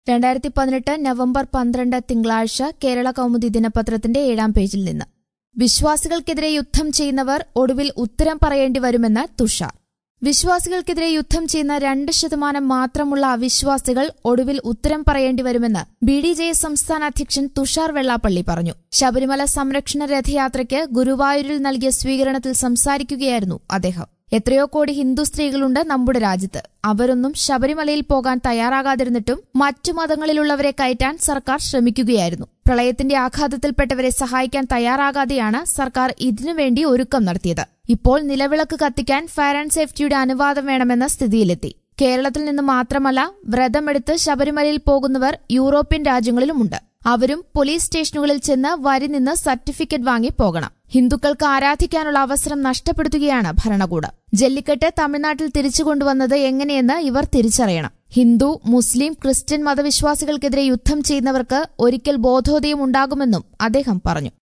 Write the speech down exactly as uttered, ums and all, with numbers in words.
രണ്ടായിരത്തി പതിനെട്ട് നവംബർ പന്ത്രണ്ട് തിങ്കളാഴ്ച കേരള കൗമുദി ദിനപത്രത്തിന്റെ ഏഴാം പേജിൽ നിന്ന് വിശ്വാസികൾക്കെതിരെ യുദ്ധം ചെയ്യുന്നവർ ഒടുവിൽ ഉത്തരം പറയേണ്ടി വരുമെന്ന് തുഷാർ. വിശ്വാസികൾക്കെതിരെ യുദ്ധം ചെയ്യുന്ന രണ്ട് ശതമാനം മാത്രമുള്ള അവിശ്വാസികൾ ഒടുവിൽ ഉത്തരം പറയേണ്ടി വരുമെന്ന് ബി ഡി ജെ എസ് സംസ്ഥാന അധ്യക്ഷൻ തുഷാർ വെള്ളാപ്പള്ളി പറഞ്ഞു. ശബരിമല സംരക്ഷണ രഥയാത്രയ്ക്ക് ഗുരുവായൂരിൽ നൽകിയ സ്വീകരണത്തിൽ സംസാരിക്കുകയായിരുന്നു അദ്ദേഹം. എത്രയോ കോടി ഹിന്ദു സ്ത്രീകളുണ്ട് നമ്മുടെ രാജ്യത്ത്. അവരൊന്നും ശബരിമലയിൽ പോകാൻ തയ്യാറാകാതിരുന്നിട്ടും മറ്റു മതങ്ങളിലുള്ളവരെ കയറ്റാൻ സർക്കാർ ശ്രമിക്കുകയായിരുന്നു. പ്രളയത്തിന്റെ ആഘാതത്തിൽപ്പെട്ടവരെ സഹായിക്കാൻ തയ്യാറാകാതെയാണ് സർക്കാർ ഇതിനുവേണ്ടി ഒരുക്കം നടത്തിയത്. ഇപ്പോൾ നിലവിളക്ക് കത്തിക്കാൻ ഫയർ ആൻഡ് സേഫ്റ്റിയുടെ അനുവാദം വേണമെന്ന സ്ഥിതിയിലെത്തി. കേരളത്തിൽ നിന്ന് മാത്രമല്ല, വ്രതമെടുത്ത് ശബരിമലയിൽ പോകുന്നവർ യൂറോപ്യൻ രാജ്യങ്ങളിലുമുണ്ട്. അവരും പോലീസ് സ്റ്റേഷനുകളിൽ ചെന്ന് വരി നിന്ന് സർട്ടിഫിക്കറ്റ് വാങ്ങി പോകണം. ഹിന്ദുക്കൾക്ക് ആരാധിക്കാനുള്ള അവസരം നഷ്ടപ്പെടുത്തുകയാണ് ഭരണകൂടം. ജല്ലിക്കെട്ട് തമിഴ്നാട്ടിൽ തിരിച്ചുകൊണ്ടുവന്നത് എങ്ങനെയെന്ന് ഇവർ തിരിച്ചറിയണം. ഹിന്ദു, മുസ്ലിം, ക്രിസ്ത്യൻ മതവിശ്വാസികൾക്കെതിരെ യുദ്ധം ചെയ്യുന്നവർക്ക് ഒരിക്കൽ ബോധോദയം ഉണ്ടാകുമെന്നും അദ്ദേഹം പറഞ്ഞു.